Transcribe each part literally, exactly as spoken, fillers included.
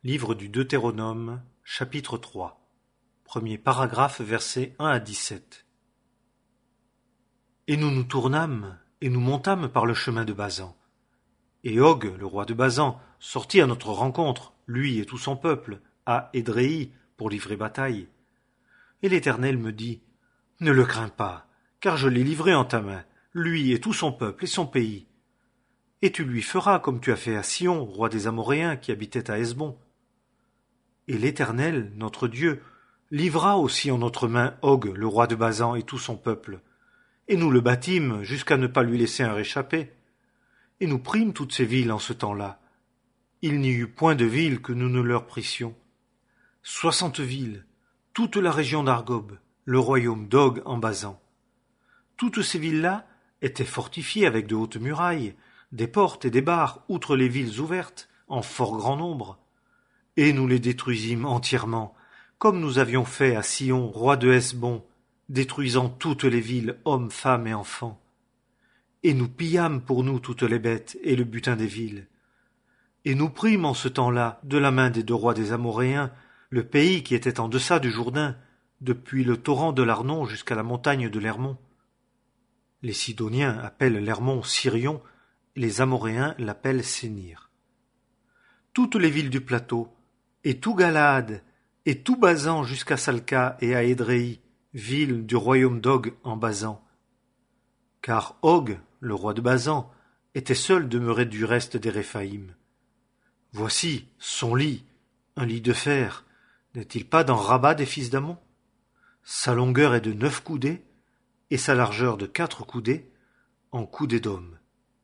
Livre du Deutéronome, chapitre trois. Premier paragraphe, versets un à dix-sept. Et nous nous tournâmes, et nous montâmes par le chemin de Basan. Et Og, le roi de Basan, sortit à notre rencontre, lui et tout son peuple, à Édréi, pour livrer bataille. Et l'Éternel me dit, « Ne le crains pas, car je l'ai livré en ta main, lui et tout son peuple et son pays. Et tu lui feras comme tu as fait à Sion, roi des Amoréens, qui habitait à Hesbon. Et l'Éternel, notre Dieu, livra aussi en notre main Og, le roi de Basan, et tout son peuple. Et nous le battîmes jusqu'à ne pas lui laisser un réchappé. Et nous prîmes toutes ces villes en ce temps-là. Il n'y eut point de villes que nous ne leur prissions. Soixante villes, toute la région d'Argob, le royaume d'Og en Basan. Toutes ces villes-là étaient fortifiées avec de hautes murailles, des portes et des barres, outre les villes ouvertes, en fort grand nombre. Et nous les détruisîmes entièrement, comme nous avions fait à Sion, roi de Hesbon, détruisant toutes les villes, hommes, femmes et enfants. Et nous pillâmes pour nous toutes les bêtes et le butin des villes. Et nous prîmes en ce temps-là, de la main des deux rois des Amoréens, le pays qui était en deçà du Jourdain, depuis le torrent de l'Arnon jusqu'à la montagne de l'Hermon. Les Sidoniens appellent l'Hermon Sirion, et les Amoréens l'appellent Sénir. Toutes les villes du plateau, et tout Galaad, et tout Basan jusqu'à Salca et à Édréi, villes du royaume d'Og en Basan. Car Og, le roi de Basan, était seul demeuré du reste des Réphaïm. Voici son lit, un lit de fer, n'est-il pas dans Rabat des fils d'Ammon? Sa longueur est de neuf coudées, et sa largeur de quatre coudées, en coudées d'homme.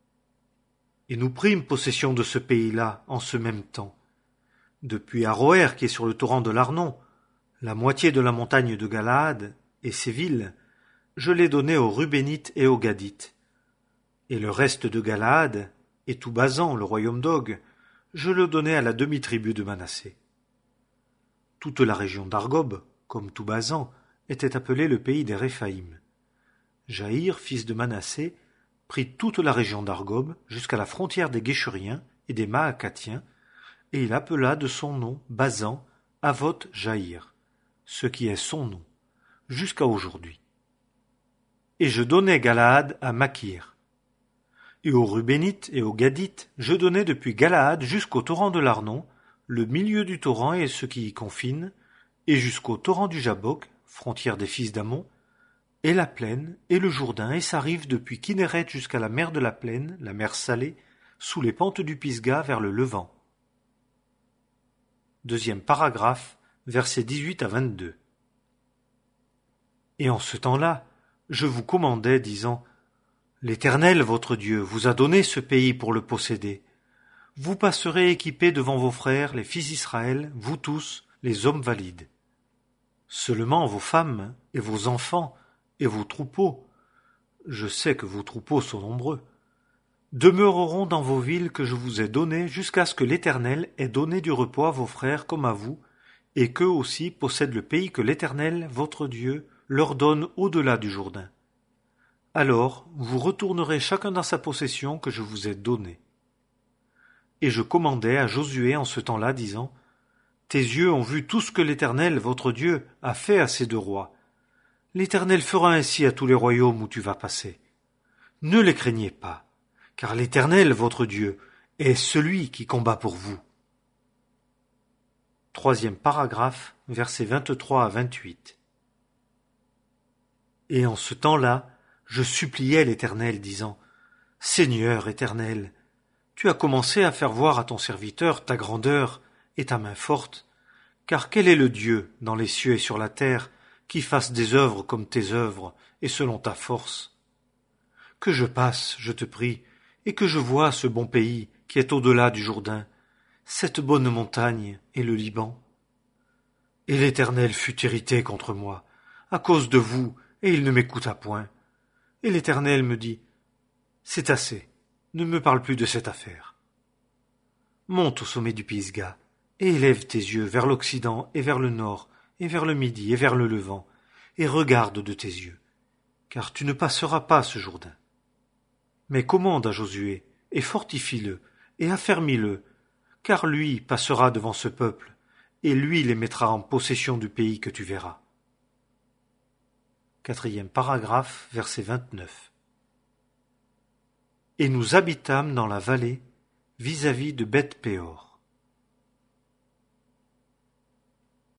Et nous prîmes possession de ce pays-là en ce même temps. Depuis Aroër, qui est sur le torrent de l'Arnon, la moitié de la montagne de Galaad et ses villes, je l'ai donné aux Rubénites et aux Gadites. Et le reste de Galaad, et tout Basan, le royaume d'Og, je le donnai à la demi-tribu de Manassé. Toute la région d'Argob, comme tout Basan, était appelée le pays des Réphaïm. Jaïr, fils de Manassé, prit toute la région d'Argob jusqu'à la frontière des Guéchuriens et des Maacathiens, et il appela de son nom Basan, Avoth Jaïr, ce qui est son nom, jusqu'à aujourd'hui. Et je donnai Galaad à Makir. Et aux Rubénites et aux Gadites, je donnai depuis Galaad jusqu'au torrent de l'Arnon, le milieu du torrent et ce qui y confine, et jusqu'au torrent du Jabbok, frontière des fils d'Ammon, et la plaine, et le Jourdain, et sa rive depuis Kinéret jusqu'à la mer de la plaine, la mer salée, sous les pentes du Pisga vers le Levant. Deuxième paragraphe, versets dix-huit à vingt-deux. Et en ce temps-là, je vous commandai, disant, « L'Éternel, votre Dieu, vous a donné ce pays pour le posséder. Vous passerez équipés devant vos frères, les fils d'Israël, vous tous, les hommes valides. Seulement vos femmes et vos enfants et vos troupeaux, je sais que vos troupeaux sont nombreux, demeureront dans vos villes que je vous ai données jusqu'à ce que l'Éternel ait donné du repos à vos frères comme à vous, et qu'eux aussi possèdent le pays que l'Éternel, votre Dieu, leur donne au-delà du Jourdain. Alors vous retournerez chacun dans sa possession que je vous ai donnée. Et je commandai à Josué en ce temps-là, disant, « Tes yeux ont vu tout ce que l'Éternel, votre Dieu, a fait à ces deux rois. L'Éternel fera ainsi à tous les royaumes où tu vas passer. Ne les craignez pas, car l'Éternel, votre Dieu, est celui qui combat pour vous. » Troisième paragraphe, versets vingt-trois à vingt-huit. Et en ce temps-là, je suppliai l'Éternel, disant, « Seigneur Éternel, tu as commencé à faire voir à ton serviteur ta grandeur et ta main forte, car quel est le Dieu, dans les cieux et sur la terre, qui fasse des œuvres comme tes œuvres et selon ta force? Que je passe, je te prie, et que je voie ce bon pays qui est au-delà du Jourdain, cette bonne montagne et le Liban. Et l'Éternel fut irrité contre moi, à cause de vous, et il ne m'écouta point. Et l'Éternel me dit, « C'est assez, ne me parle plus de cette affaire. Monte au sommet du Pisga, et élève tes yeux vers l'Occident et vers le Nord, et vers le Midi et vers le Levant, et regarde de tes yeux, car tu ne passeras pas ce Jourdain. Mais commande à Josué, et fortifie-le, et affermis-le, car lui passera devant ce peuple, et lui les mettra en possession du pays que tu verras. Quatrième paragraphe, verset vingt-neuf. Et nous habitâmes dans la vallée vis-à-vis de Beth-péor.